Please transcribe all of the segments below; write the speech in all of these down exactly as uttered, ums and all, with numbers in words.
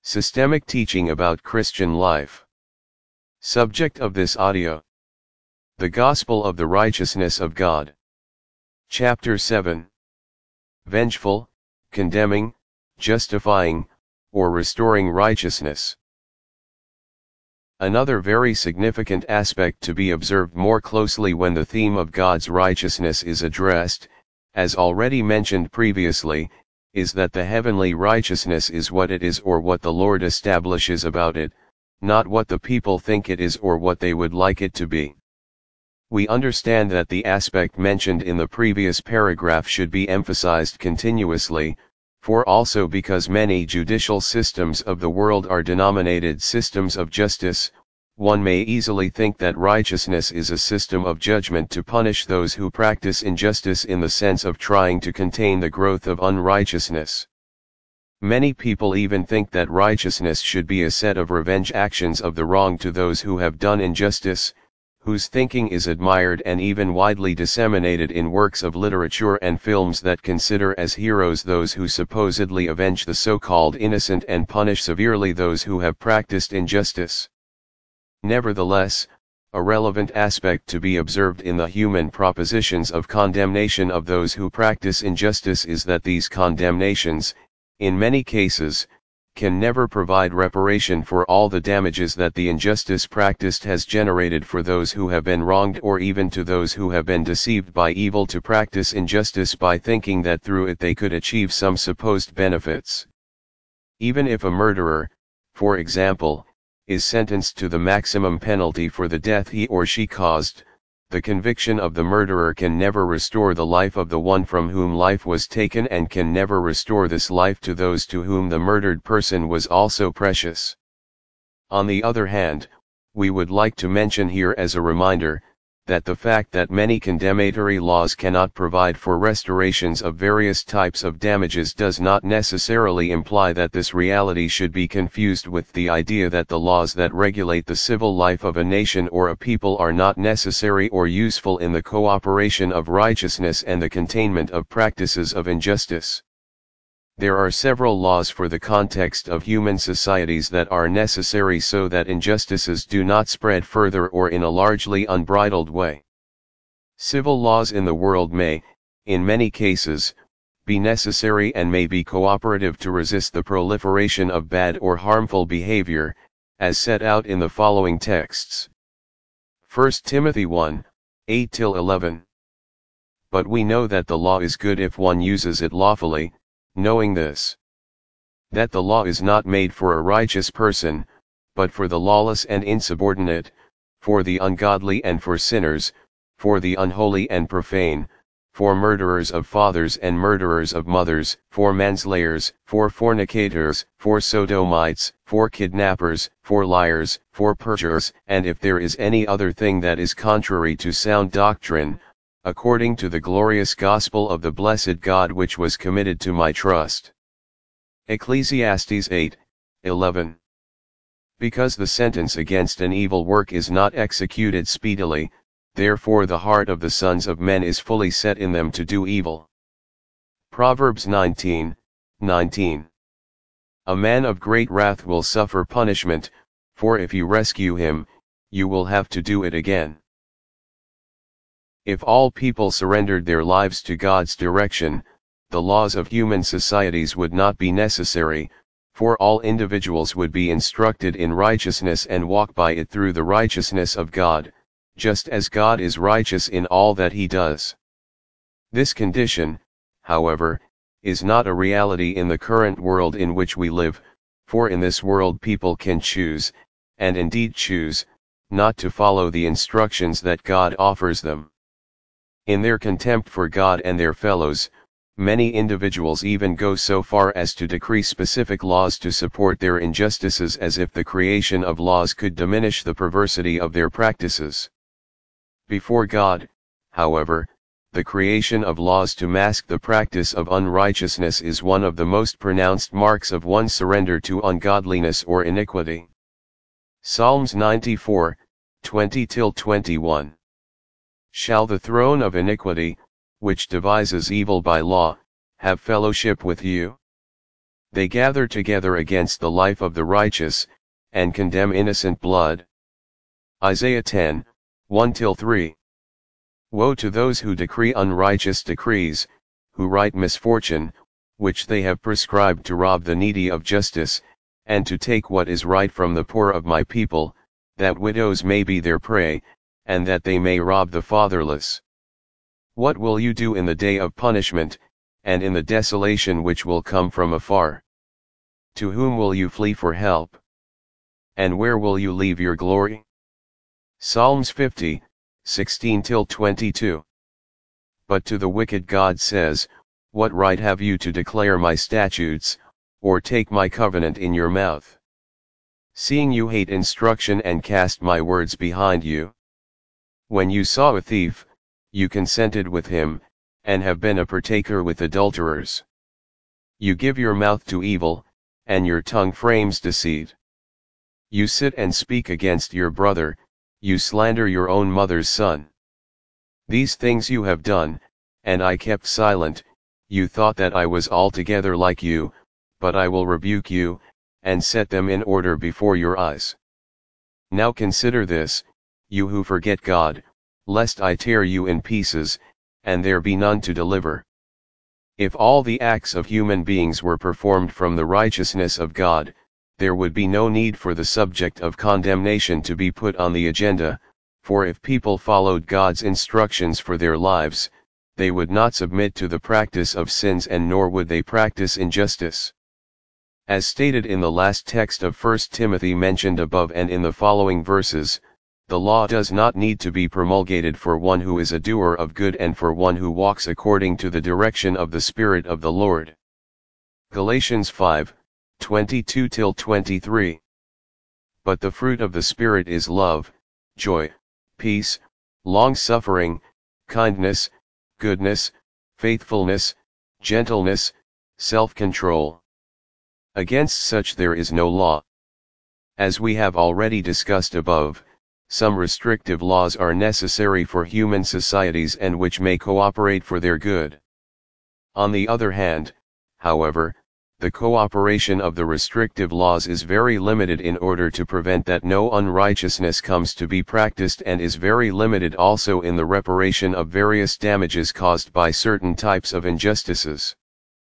Systemic teaching about Christian life. Subject of this audio: the Gospel of the Righteousness of God. Chapter seven. Vengeful, condemning, justifying, or restoring righteousness. Another very significant aspect to be observed more closely when the theme of God's righteousness is addressed, as already mentioned previously, is that the heavenly righteousness is what it is or what the Lord establishes about it, not what the people think it is or what they would like it to be. We understand that the aspect mentioned in the previous paragraph should be emphasized continuously, for also because many judicial systems of the world are denominated systems of justice, one may easily think that righteousness is a system of judgment to punish those who practice injustice in the sense of trying to contain the growth of unrighteousness. Many people even think that righteousness should be a set of revenge actions of the wrong to those who have done injustice, whose thinking is admired and even widely disseminated in works of literature and films that consider as heroes those who supposedly avenge the so-called innocent and punish severely those who have practiced injustice. Nevertheless, a relevant aspect to be observed in the human propositions of condemnation of those who practice injustice is that these condemnations, in many cases, can never provide reparation for all the damages that the injustice practiced has generated for those who have been wronged or even to those who have been deceived by evil to practice injustice by thinking that through it they could achieve some supposed benefits. Even if a murderer, for example, is sentenced to the maximum penalty for the death he or she caused, the conviction of the murderer can never restore the life of the one from whom life was taken and can never restore this life to those to whom the murdered person was also precious. On the other hand, we would like to mention here as a reminder, that the fact that many condemnatory laws cannot provide for restorations of various types of damages does not necessarily imply that this reality should be confused with the idea that the laws that regulate the civil life of a nation or a people are not necessary or useful in the cooperation of righteousness and the containment of practices of injustice. There are several laws for the context of human societies that are necessary so that injustices do not spread further or in a largely unbridled way. Civil laws in the world may, in many cases, be necessary and may be cooperative to resist the proliferation of bad or harmful behavior, as set out in the following texts. First Timothy one, eight to eleven. But we know that the law is good if one uses it lawfully, knowing this, that the law is not made for a righteous person, but for the lawless and insubordinate, for the ungodly and for sinners, for the unholy and profane, for murderers of fathers and murderers of mothers, for manslayers, for fornicators, for sodomites, for kidnappers, for liars, for perjurers, and if there is any other thing that is contrary to sound doctrine, according to the glorious gospel of the blessed God which was committed to my trust. Ecclesiastes eight, eleven. Because the sentence against an evil work is not executed speedily, therefore the heart of the sons of men is fully set in them to do evil. Proverbs nineteen, nineteen. A man of great wrath will suffer punishment, for if you rescue him, you will have to do it again. If all people surrendered their lives to God's direction, the laws of human societies would not be necessary, for all individuals would be instructed in righteousness and walk by it through the righteousness of God, just as God is righteous in all that he does. This condition, however, is not a reality in the current world in which we live, for in this world people can choose, and indeed choose, not to follow the instructions that God offers them. In their contempt for God and their fellows, many individuals even go so far as to decree specific laws to support their injustices as if the creation of laws could diminish the perversity of their practices. Before God, however, the creation of laws to mask the practice of unrighteousness is one of the most pronounced marks of one's surrender to ungodliness or iniquity. Psalms ninety-four, twenty to twenty-one. Shall the throne of iniquity, which devises evil by law, have fellowship with you? They gather together against the life of the righteous, and condemn innocent blood. Isaiah ten, one to three. Woe to those who decree unrighteous decrees, who write misfortune, which they have prescribed to rob the needy of justice, and to take what is right from the poor of my people, that widows may be their prey, and that they may rob the fatherless. What will you do in the day of punishment, and in the desolation which will come from afar? To whom will you flee for help? And where will you leave your glory? Psalms fifty, sixteen to twenty-two. But to the wicked God says, What right have you to declare my statutes, or take my covenant in your mouth? Seeing you hate instruction and cast my words behind you. When you saw a thief, you consented with him, and have been a partaker with adulterers. You give your mouth to evil, and your tongue frames deceit. You sit and speak against your brother, you slander your own mother's son. These things you have done, and I kept silent. You thought that I was altogether like you, but I will rebuke you, and set them in order before your eyes. Now consider this, you who forget God, lest I tear you in pieces, and there be none to deliver. If all the acts of human beings were performed from the righteousness of God, there would be no need for the subject of condemnation to be put on the agenda, for if people followed God's instructions for their lives, they would not submit to the practice of sins, and nor would they practice injustice. As stated in the last text of First Timothy mentioned above and in the following verses, the law does not need to be promulgated for one who is a doer of good and for one who walks according to the direction of the Spirit of the Lord. Galatians five, twenty-two to twenty-three. But the fruit of the Spirit is love, joy, peace, long-suffering, kindness, goodness, faithfulness, gentleness, self-control. Against such there is no law. As we have already discussed above, some restrictive laws are necessary for human societies and which may cooperate for their good. On the other hand, however, the cooperation of the restrictive laws is very limited in order to prevent that no unrighteousness comes to be practiced, and is very limited also in the reparation of various damages caused by certain types of injustices.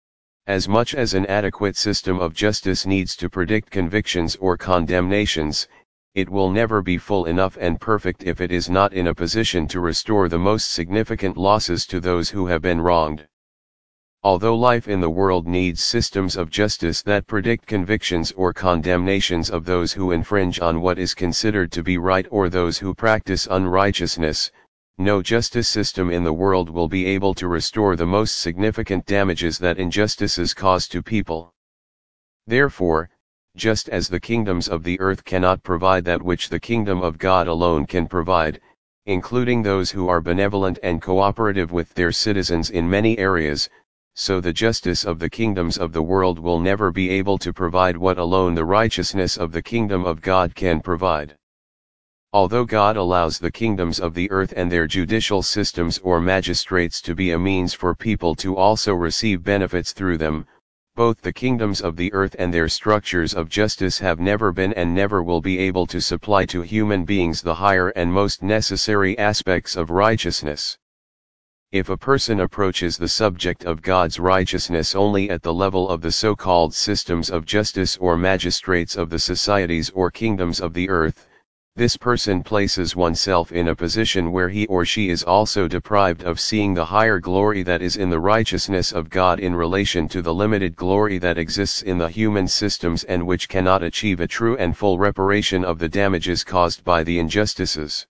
As much as an adequate system of justice needs to predict convictions or condemnations, it will never be full enough and perfect if it is not in a position to restore the most significant losses to those who have been wronged. Although life in the world needs systems of justice that predict convictions or condemnations of those who infringe on what is considered to be right or those who practice unrighteousness, no justice system in the world will be able to restore the most significant damages that injustices cause to people. Therefore, just as the kingdoms of the earth cannot provide that which the kingdom of God alone can provide, including those who are benevolent and cooperative with their citizens in many areas, so the justice of the kingdoms of the world will never be able to provide what alone the righteousness of the kingdom of God can provide. Although God allows the kingdoms of the earth and their judicial systems or magistrates to be a means for people to also receive benefits through them, both the kingdoms of the earth and their structures of justice have never been and never will be able to supply to human beings the higher and most necessary aspects of righteousness. If a person approaches the subject of God's righteousness only at the level of the so-called systems of justice or magistrates of the societies or kingdoms of the earth, this person places oneself in a position where he or she is also deprived of seeing the higher glory that is in the righteousness of God in relation to the limited glory that exists in the human systems, and which cannot achieve a true and full reparation of the damages caused by the injustices.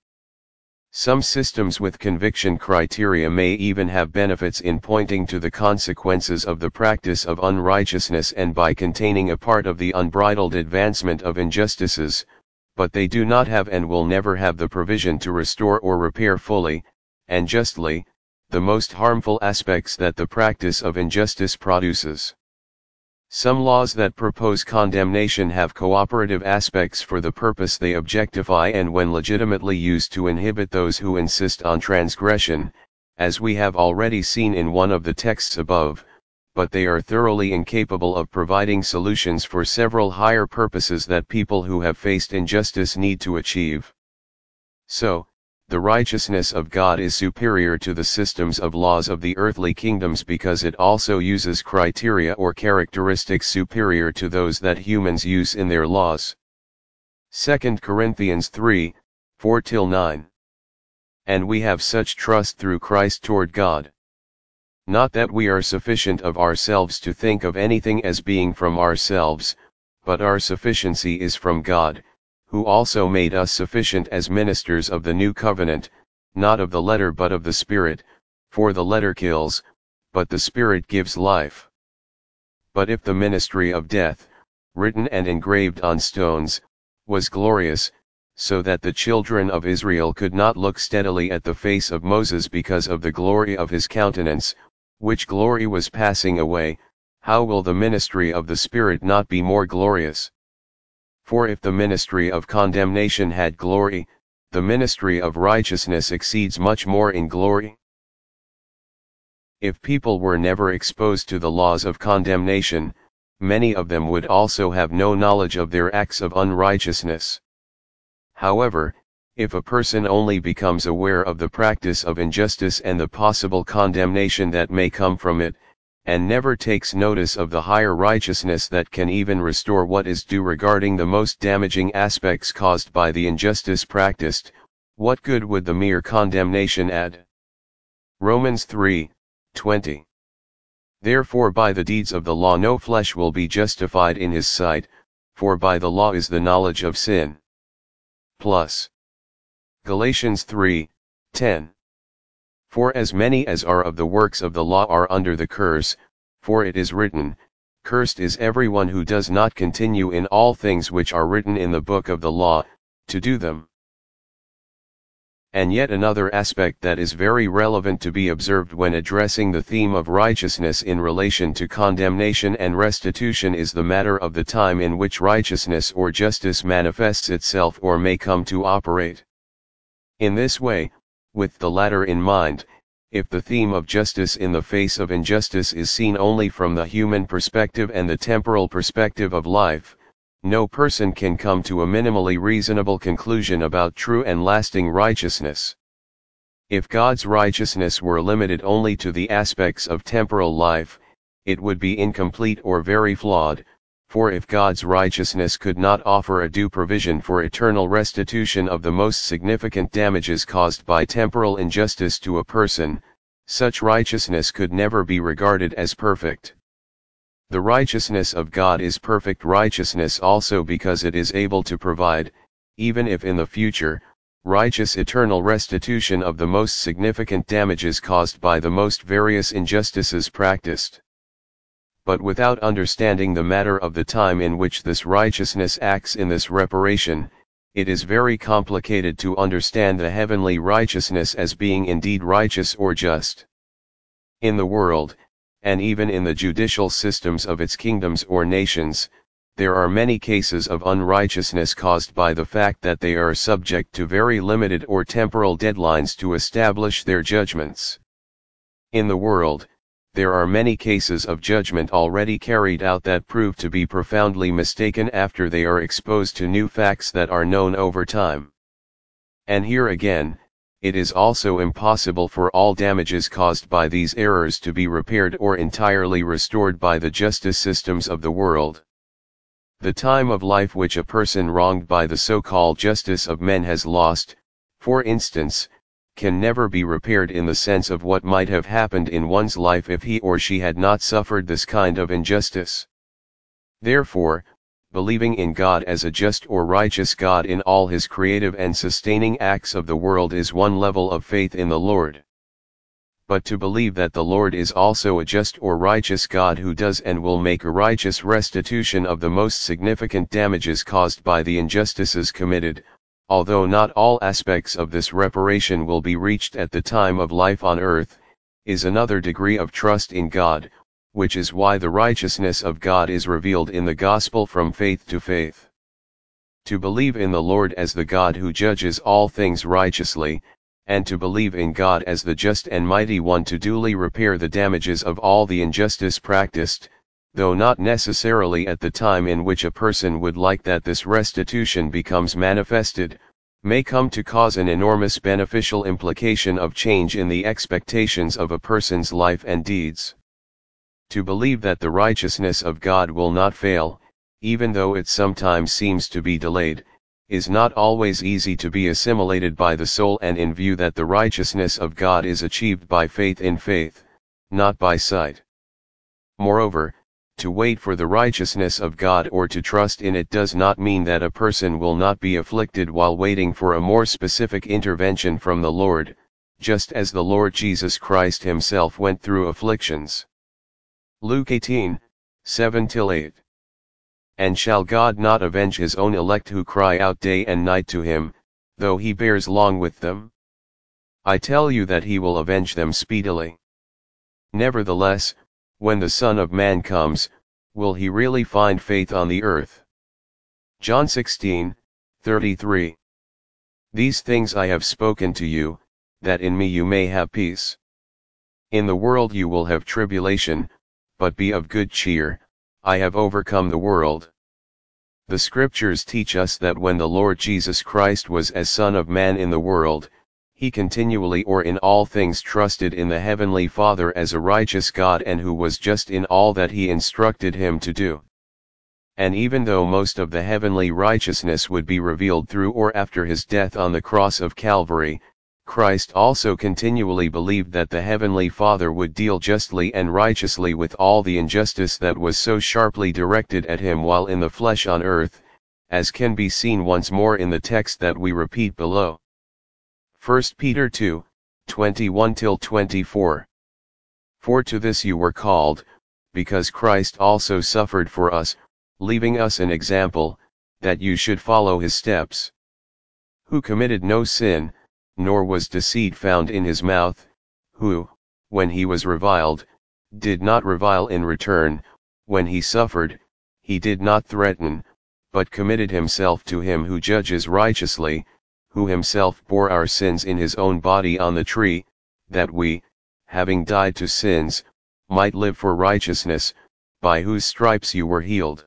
Some systems with conviction criteria may even have benefits in pointing to the consequences of the practice of unrighteousness and by containing a part of the unbridled advancement of injustices, but they do not have and will never have the provision to restore or repair fully, and justly, the most harmful aspects that the practice of injustice produces. Some laws that propose condemnation have cooperative aspects for the purpose they objectify, and when legitimately used to inhibit those who insist on transgression, as we have already seen in one of the texts above, but they are thoroughly incapable of providing solutions for several higher purposes that people who have faced injustice need to achieve. So, the righteousness of God is superior to the systems of laws of the earthly kingdoms because it also uses criteria or characteristics superior to those that humans use in their laws. Second Corinthians three, four to nine. And we have such trust through Christ toward God. Not that we are sufficient of ourselves to think of anything as being from ourselves, but our sufficiency is from God, who also made us sufficient as ministers of the new covenant, not of the letter but of the Spirit, for the letter kills, but the Spirit gives life. But if the ministry of death, written and engraved on stones, was glorious, so that the children of Israel could not look steadily at the face of Moses because of the glory of his countenance, which glory was passing away, how will the ministry of the Spirit not be more glorious? For if the ministry of condemnation had glory, the ministry of righteousness exceeds much more in glory. If people were never exposed to the laws of condemnation, many of them would also have no knowledge of their acts of unrighteousness. However, if a person only becomes aware of the practice of injustice and the possible condemnation that may come from it, and never takes notice of the higher righteousness that can even restore what is due regarding the most damaging aspects caused by the injustice practiced, what good would the mere condemnation add? Romans three, twenty. Therefore by the deeds of the law no flesh will be justified in his sight, for by the law is the knowledge of sin. Plus. Galatians three, ten. For as many as are of the works of the law are under the curse, for it is written, Cursed is everyone who does not continue in all things which are written in the book of the law, to do them. And yet another aspect that is very relevant to be observed when addressing the theme of righteousness in relation to condemnation and restitution is the matter of the time in which righteousness or justice manifests itself or may come to operate. In this way, with the latter in mind, if the theme of justice in the face of injustice is seen only from the human perspective and the temporal perspective of life, no person can come to a minimally reasonable conclusion about true and lasting righteousness. If God's righteousness were limited only to the aspects of temporal life, it would be incomplete or very flawed, for if God's righteousness could not offer a due provision for eternal restitution of the most significant damages caused by temporal injustice to a person, such righteousness could never be regarded as perfect. The righteousness of God is perfect righteousness also because it is able to provide, even if in the future, righteous eternal restitution of the most significant damages caused by the most various injustices practiced. But without understanding the matter of the time in which this righteousness acts in this reparation, it is very complicated to understand the heavenly righteousness as being indeed righteous or just. In the world, and even in the judicial systems of its kingdoms or nations, there are many cases of unrighteousness caused by the fact that they are subject to very limited or temporal deadlines to establish their judgments. In the world, there are many cases of judgment already carried out that prove to be profoundly mistaken after they are exposed to new facts that are known over time. And here again, it is also impossible for all damages caused by these errors to be repaired or entirely restored by the justice systems of the world. The time of life which a person wronged by the so-called justice of men has lost, for instance, can never be repaired in the sense of what might have happened in one's life if he or she had not suffered this kind of injustice. Therefore, believing in God as a just or righteous God in all his creative and sustaining acts of the world is one level of faith in the Lord. But to believe that the Lord is also a just or righteous God who does and will make a righteous restitution of the most significant damages caused by the injustices committed, although not all aspects of this reparation will be reached at the time of life on earth, is another degree of trust in God, which is why the righteousness of God is revealed in the gospel from faith to faith. To believe in the Lord as the God who judges all things righteously, and to believe in God as the just and mighty one to duly repair the damages of all the injustice practiced, though not necessarily at the time in which a person would like that this restitution becomes manifested, may come to cause an enormous beneficial implication of change in the expectations of a person's life and deeds. To believe that the righteousness of God will not fail, even though it sometimes seems to be delayed, is not always easy to be assimilated by the soul, and in view that the righteousness of God is achieved by faith in faith, not by sight. Moreover, to wait for the righteousness of God or to trust in it does not mean that a person will not be afflicted while waiting for a more specific intervention from the Lord, just as the Lord Jesus Christ himself went through afflictions. Luke eighteen, seven to eight. And shall God not avenge his own elect who cry out day and night to him, though he bears long with them? I tell you that he will avenge them speedily. Nevertheless, when the Son of Man comes, will he really find faith on the earth? John sixteen, thirty-three. These things I have spoken to you, that in me you may have peace. In the world you will have tribulation, but be of good cheer, I have overcome the world. The scriptures teach us that when the Lord Jesus Christ was as Son of Man in the world, he continually or in all things trusted in the Heavenly Father as a righteous God and who was just in all that he instructed him to do. And even though most of the heavenly righteousness would be revealed through or after his death on the cross of Calvary, Christ also continually believed that the Heavenly Father would deal justly and righteously with all the injustice that was so sharply directed at him while in the flesh on earth, as can be seen once more in the text that we repeat below. First Peter two, twenty-one to twenty-four. For to this you were called, because Christ also suffered for us, leaving us an example, that you should follow his steps. Who committed no sin, nor was deceit found in his mouth, who, when he was reviled, did not revile in return, when he suffered, he did not threaten, but committed himself to him who judges righteously, who himself bore our sins in his own body on the tree, that we, having died to sins, might live for righteousness, by whose stripes you were healed.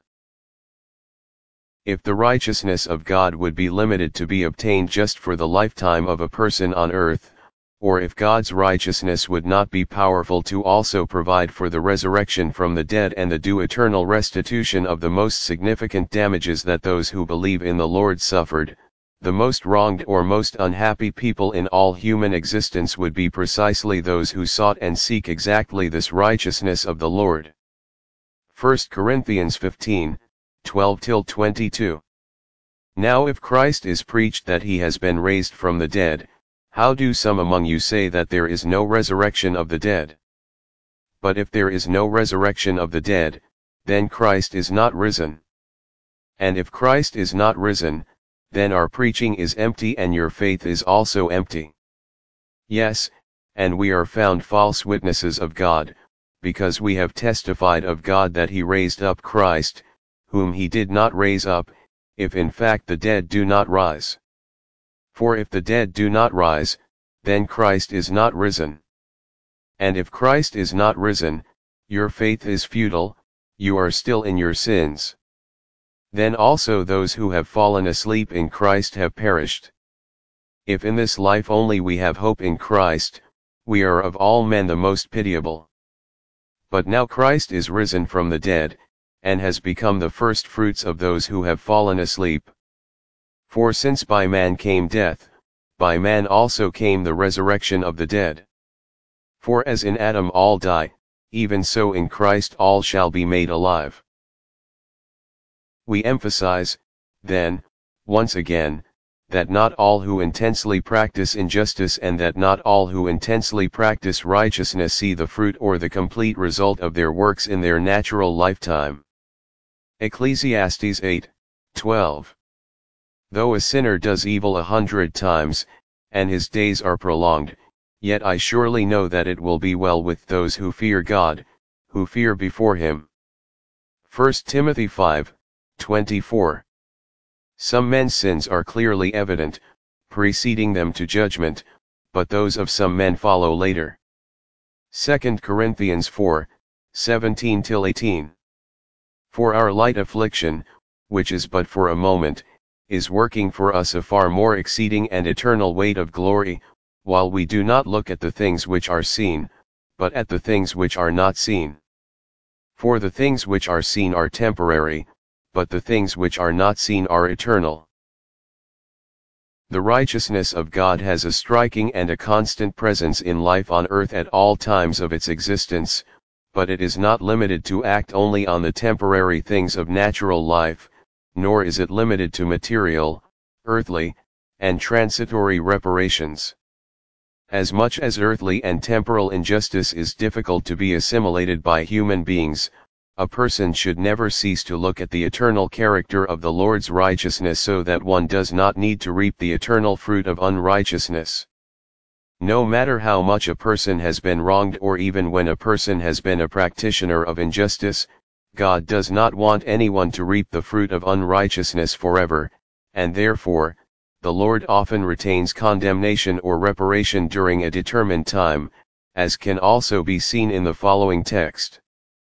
If the righteousness of God would be limited to be obtained just for the lifetime of a person on earth, or if God's righteousness would not be powerful to also provide for the resurrection from the dead and the due eternal restitution of the most significant damages that those who believe in the Lord suffered, the most wronged or most unhappy people in all human existence would be precisely those who sought and seek exactly this righteousness of the Lord. First Corinthians fifteen, twelve to twenty-two. Now if Christ is preached that he has been raised from the dead, how do some among you say that there is no resurrection of the dead? But if there is no resurrection of the dead, then Christ is not risen. And if Christ is not risen, then our preaching is empty and your faith is also empty. Yes, and we are found false witnesses of God, because we have testified of God that he raised up Christ, whom he did not raise up, if in fact the dead do not rise. For if the dead do not rise, then Christ is not risen. And if Christ is not risen, your faith is futile, you are still in your sins. Then also those who have fallen asleep in Christ have perished. If in this life only we have hope in Christ, we are of all men the most pitiable. But now Christ is risen from the dead, and has become the first fruits of those who have fallen asleep. For since by man came death, by man also came the resurrection of the dead. For as in Adam all die, even so in Christ all shall be made alive. We emphasize, then, once again, that not all who intensely practice injustice and that not all who intensely practice righteousness see the fruit or the complete result of their works in their natural lifetime. Ecclesiastes eight, twelve. Though a sinner does evil a hundred times, and his days are prolonged, yet I surely know that it will be well with those who fear God, who fear before him. First Timothy five, twenty-four. Some men's sins are clearly evident, preceding them to judgment, but those of some men follow later. Second Corinthians four, seventeen till eighteen. For our light affliction, which is but for a moment, is working for us a far more exceeding and eternal weight of glory, while we do not look at the things which are seen, but at the things which are not seen. For the things which are seen are temporary, but the things which are not seen are eternal. The righteousness of God has a striking and a constant presence in life on earth at all times of its existence, but it is not limited to act only on the temporary things of natural life, nor is it limited to material, earthly, and transitory reparations. As much as earthly and temporal injustice is difficult to be assimilated by human beings, a person should never cease to look at the eternal character of the Lord's righteousness so that one does not need to reap the eternal fruit of unrighteousness. No matter how much a person has been wronged or even when a person has been a practitioner of injustice, God does not want anyone to reap the fruit of unrighteousness forever, and therefore, the Lord often retains condemnation or reparation during a determined time, as can also be seen in the following text.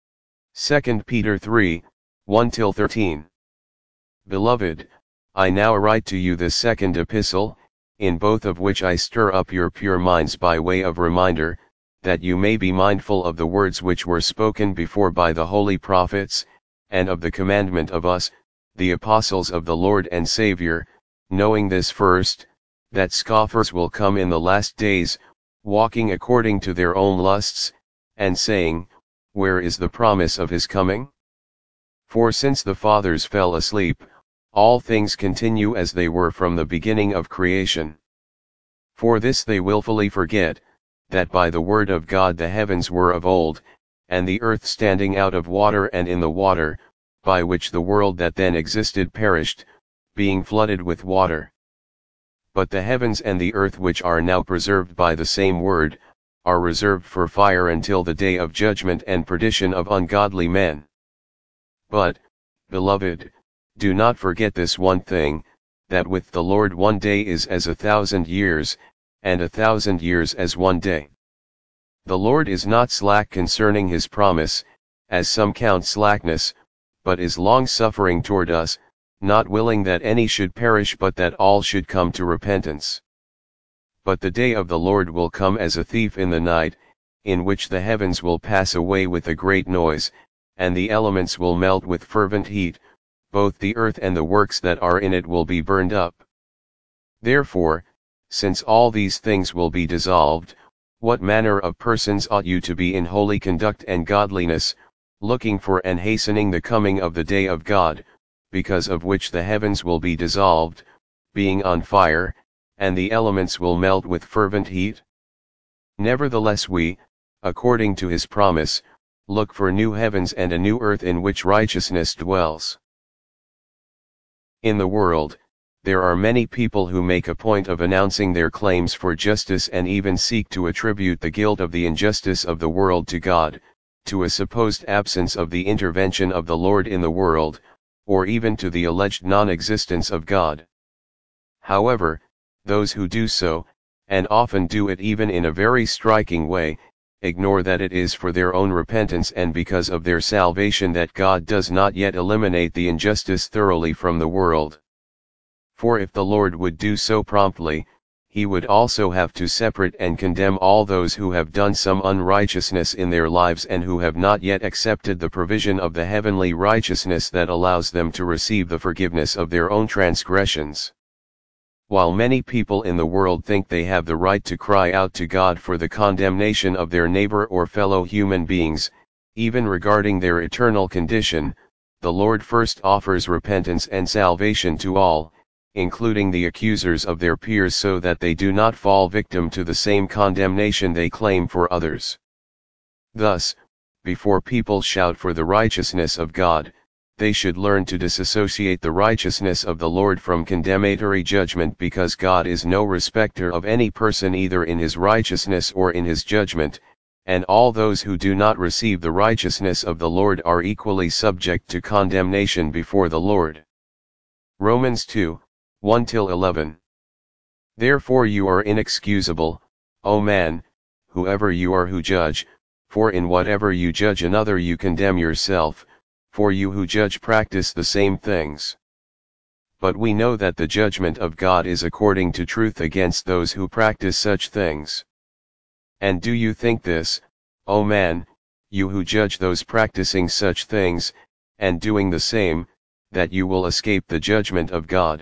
Second Peter three, one till thirteen. Beloved, I now write to you the second epistle, in both of which I stir up your pure minds by way of reminder, that you may be mindful of the words which were spoken before by the holy prophets, and of the commandment of us, the apostles of the Lord and Savior, knowing this first, that scoffers will come in the last days, walking according to their own lusts, and saying, Where is the promise of his coming? For since the fathers fell asleep, all things continue as they were from the beginning of creation. For this they wilfully forget, that by the word of God the heavens were of old, and the earth standing out of water and in the water, by which the world that then existed perished, being flooded with water. But the heavens and the earth which are now preserved by the same word, are reserved for fire until the day of judgment and perdition of ungodly men. But, beloved, do not forget this one thing, that with the Lord one day is as a thousand years, and a thousand years as one day. The Lord is not slack concerning his promise, as some count slackness, but is long-suffering toward us, not willing that any should perish but that all should come to repentance. But the day of the Lord will come as a thief in the night, in which the heavens will pass away with a great noise, and the elements will melt with fervent heat, both the earth and the works that are in it will be burned up. Therefore, since all these things will be dissolved, what manner of persons ought you to be in holy conduct and godliness, looking for and hastening the coming of the day of God, because of which the heavens will be dissolved, being on fire, and the elements will melt with fervent heat? Nevertheless we, according to his promise, look for new heavens and a new earth in which righteousness dwells. In the world, there are many people who make a point of announcing their claims for justice and even seek to attribute the guilt of the injustice of the world to God, to a supposed absence of the intervention of the Lord in the world, or even to the alleged non-existence of God. However, those who do so, and often do it even in a very striking way, ignore that it is for their own repentance and because of their salvation that God does not yet eliminate the injustice thoroughly from the world. For if the Lord would do so promptly, he would also have to separate and condemn all those who have done some unrighteousness in their lives and who have not yet accepted the provision of the heavenly righteousness that allows them to receive the forgiveness of their own transgressions. While many people in the world think they have the right to cry out to God for the condemnation of their neighbor or fellow human beings, even regarding their eternal condition, the Lord first offers repentance and salvation to all, including the accusers of their peers, so that they do not fall victim to the same condemnation they claim for others. Thus, before people shout for the righteousness of God, they should learn to disassociate the righteousness of the Lord from condemnatory judgment, because God is no respecter of any person either in his righteousness or in his judgment, and all those who do not receive the righteousness of the Lord are equally subject to condemnation before the Lord. Romans two, one till eleven. Therefore you are inexcusable, O man, whoever you are who judge, for in whatever you judge another you condemn yourself, for you who judge practice the same things. But we know that the judgment of God is according to truth against those who practice such things. And do you think this, O man, you who judge those practicing such things, and doing the same, that you will escape the judgment of God?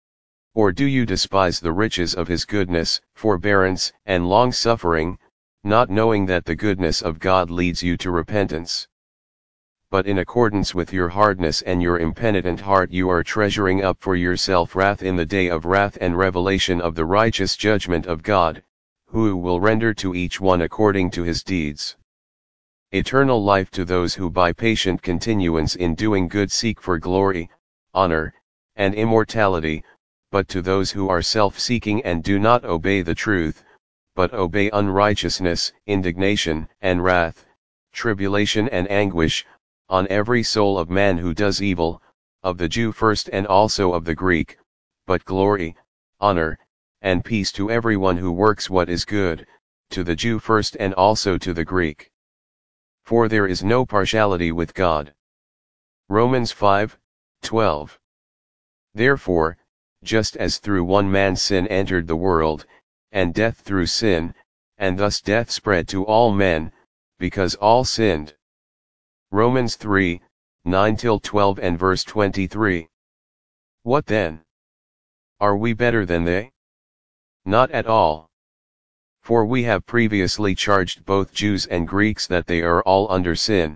Or do you despise the riches of his goodness, forbearance, and long-suffering, not knowing that the goodness of God leads you to repentance? But in accordance with your hardness and your impenitent heart you are treasuring up for yourself wrath in the day of wrath and revelation of the righteous judgment of God, who will render to each one according to his deeds. Eternal life to those who by patient continuance in doing good seek for glory, honor, and immortality, but to those who are self-seeking and do not obey the truth, but obey unrighteousness, indignation and wrath, tribulation and anguish, on every soul of man who does evil, of the Jew first and also of the Greek, but glory, honor, and peace to everyone who works what is good, to the Jew first and also to the Greek. For there is no partiality with God. Romans five, twelve. Therefore, just as through one man sin entered the world, and death through sin, and thus death spread to all men, because all sinned. Romans three, nine till twelve and verse twenty-three. What then? Are we better than they? Not at all. For we have previously charged both Jews and Greeks that they are all under sin.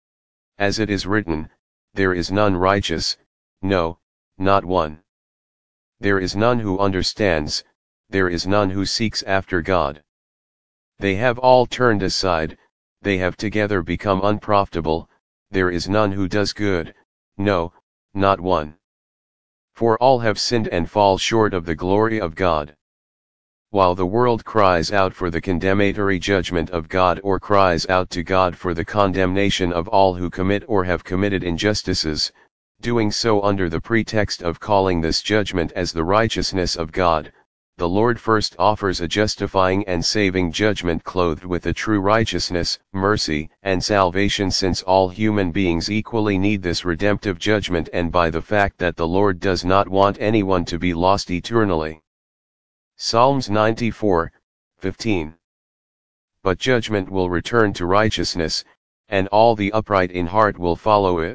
As it is written, there is none righteous, no, not one. There is none who understands, there is none who seeks after God. They have all turned aside, they have together become unprofitable, there is none who does good, no, not one. For all have sinned and fall short of the glory of God. While the world cries out for the condemnatory judgment of God or cries out to God for the condemnation of all who commit or have committed injustices, doing so under the pretext of calling this judgment as the righteousness of God, the Lord first offers a justifying and saving judgment clothed with a true righteousness, mercy, and salvation, since all human beings equally need this redemptive judgment, and by the fact that the Lord does not want anyone to be lost eternally. Psalms ninety-four, fifteen. But judgment will return to righteousness, and all the upright in heart will follow it.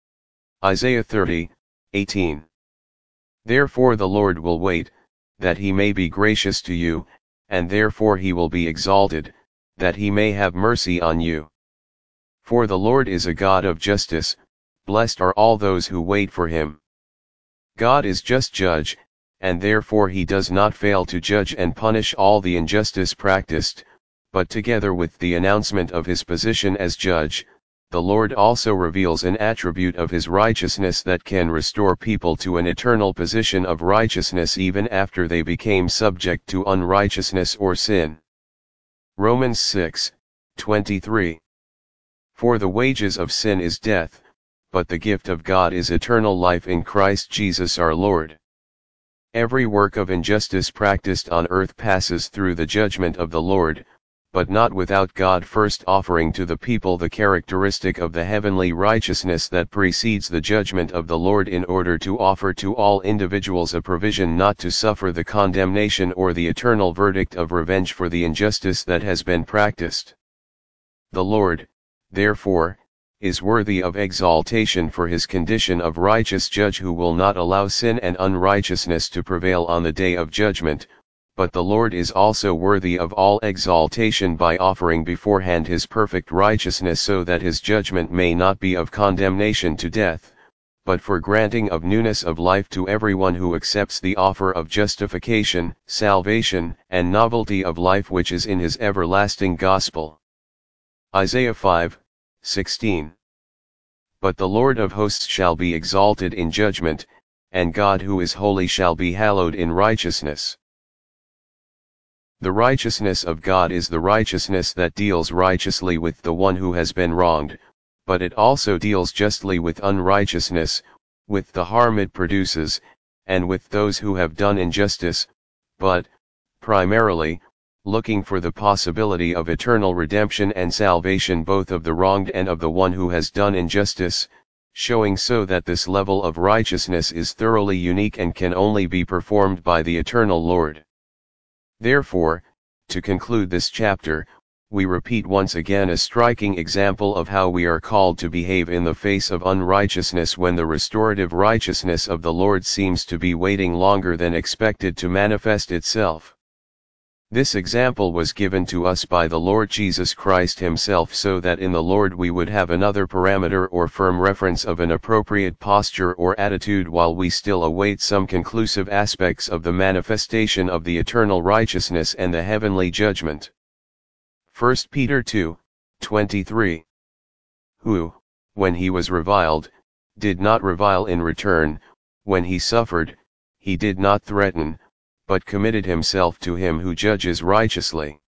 Isaiah thirty, eighteen. Therefore the Lord will wait, that he may be gracious to you, and therefore he will be exalted, that he may have mercy on you. For the Lord is a God of justice, blessed are all those who wait for him. God is just judge, and therefore he does not fail to judge and punish all the injustice practiced, but together with the announcement of his position as judge, the Lord also reveals an attribute of his righteousness that can restore people to an eternal position of righteousness even after they became subject to unrighteousness or sin. Romans six, twenty-three. For the wages of sin is death, but the gift of God is eternal life in Christ Jesus our Lord. Every work of injustice practiced on earth passes through the judgment of the Lord, but not without God first offering to the people the characteristic of the heavenly righteousness that precedes the judgment of the Lord, in order to offer to all individuals a provision not to suffer the condemnation or the eternal verdict of revenge for the injustice that has been practiced. The Lord, therefore, is worthy of exaltation for his condition of righteous judge who will not allow sin and unrighteousness to prevail on the day of judgment, but the Lord is also worthy of all exaltation by offering beforehand his perfect righteousness, so that his judgment may not be of condemnation to death, but for granting of newness of life to everyone who accepts the offer of justification, salvation, and novelty of life which is in his everlasting gospel. Isaiah five, sixteen. But the Lord of hosts shall be exalted in judgment, and God who is holy shall be hallowed in righteousness. The righteousness of God is the righteousness that deals righteously with the one who has been wronged, but it also deals justly with unrighteousness, with the harm it produces, and with those who have done injustice, but, primarily, looking for the possibility of eternal redemption and salvation both of the wronged and of the one who has done injustice, showing so that this level of righteousness is thoroughly unique and can only be performed by the eternal Lord. Therefore, to conclude this chapter, we repeat once again a striking example of how we are called to behave in the face of unrighteousness when the restorative righteousness of the Lord seems to be waiting longer than expected to manifest itself. This example was given to us by the Lord Jesus Christ himself so that in the Lord we would have another parameter or firm reference of an appropriate posture or attitude while we still await some conclusive aspects of the manifestation of the eternal righteousness and the heavenly judgment. First Peter two, twenty-three. Who, when he was reviled, did not revile in return, when he suffered, he did not threaten, but committed himself to him who judges righteously.